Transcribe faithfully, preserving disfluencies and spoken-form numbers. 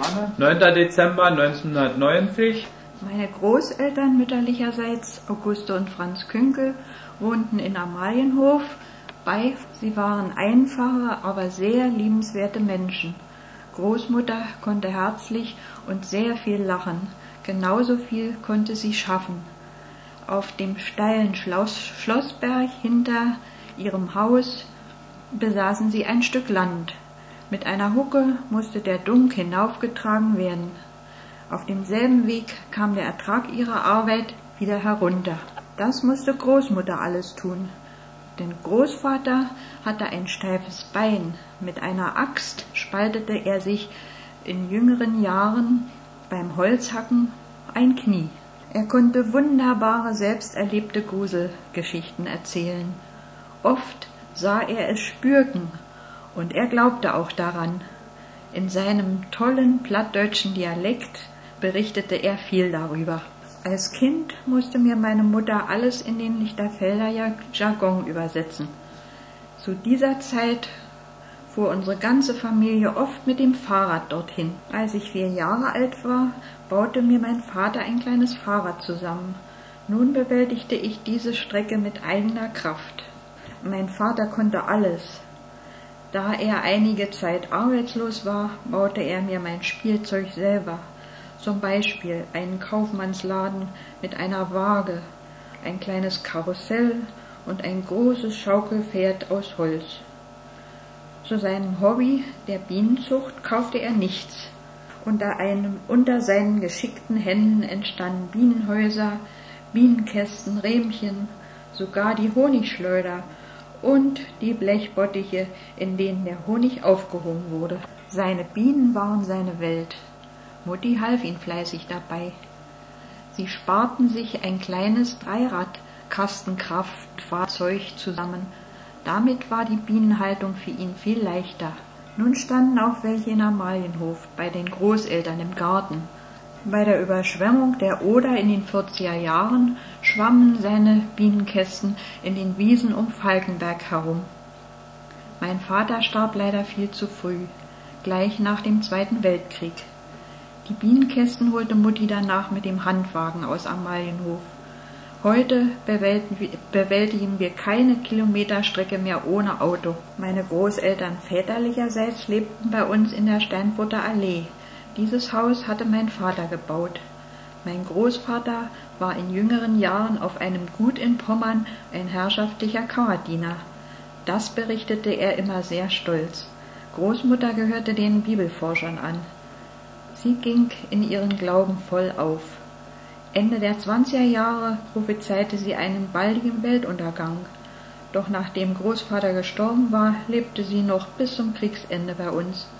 Name? neunter Dezember neunzehnhundertneunzig. Meine Großeltern mütterlicherseits, Auguste und Franz Künkel, wohnten in Amalienhof bei. Sie waren einfache, aber sehr liebenswerte Menschen. Großmutter konnte herzlich und sehr viel lachen. Genauso viel konnte sie schaffen. Auf dem steilen Schloss, Schlossberg hinter ihrem Haus besaßen sie ein Stück Land. Mit einer Hucke musste der Dunk hinaufgetragen werden. Auf demselben Weg kam der Ertrag ihrer Arbeit wieder herunter. Das musste Großmutter alles tun. Denn Großvater hatte ein steifes Bein. Mit einer Axt spaltete er sich in jüngeren Jahren beim Holzhacken ein Knie. Er konnte wunderbare, selbst erlebte Gruselgeschichten erzählen. Oft sah er es spürken, und er glaubte auch daran. In seinem tollen plattdeutschen Dialekt berichtete er viel darüber. Als Kind musste mir meine Mutter alles in den Lichterfelder Jargon übersetzen. Zu dieser Zeit fuhr unsere ganze Familie oft mit dem Fahrrad dorthin. Als ich vier Jahre alt war, baute mir mein Vater ein kleines Fahrrad zusammen. Nun bewältigte ich diese Strecke mit eigener Kraft. Mein Vater konnte alles. Da er einige Zeit arbeitslos war, baute er mir mein Spielzeug selber. Zum Beispiel einen Kaufmannsladen mit einer Waage, ein kleines Karussell und ein großes Schaukelpferd aus Holz. Zu seinem Hobby, der Bienenzucht, kaufte er nichts. Unter, einem, unter seinen geschickten Händen entstanden Bienenhäuser, Bienenkästen, Rähmchen, sogar die Honigschleuder und die Blechbottiche, in denen der Honig aufgehoben wurde. Seine Bienen waren seine Welt. Mutti half ihm fleißig dabei. Sie sparten sich ein kleines Dreirad-Kastenkraftfahrzeug zusammen. Damit war die Bienenhaltung für ihn viel leichter. Nun standen auch welche in Amalienhof, bei den Großeltern im Garten. Bei der Überschwemmung der Oder in den vierziger Jahren schwammen seine Bienenkästen in den Wiesen um Falkenberg herum. Mein Vater starb leider viel zu früh, gleich nach dem Zweiten Weltkrieg. Die Bienenkästen holte Mutti danach mit dem Handwagen aus Amalienhof. Heute bewältigen wir keine Kilometerstrecke mehr ohne Auto. Meine Großeltern väterlicherseits lebten bei uns in der Steinfurter Allee. Dieses Haus hatte mein Vater gebaut. Mein Großvater war in jüngeren Jahren auf einem Gut in Pommern ein herrschaftlicher Kammerdiener. Das berichtete er immer sehr stolz. Großmutter gehörte den Bibelforschern an. Sie ging in ihren Glauben voll auf. Ende der zwanziger Jahre prophezeite sie einen baldigen Weltuntergang. Doch nachdem Großvater gestorben war, lebte sie noch bis zum Kriegsende bei uns.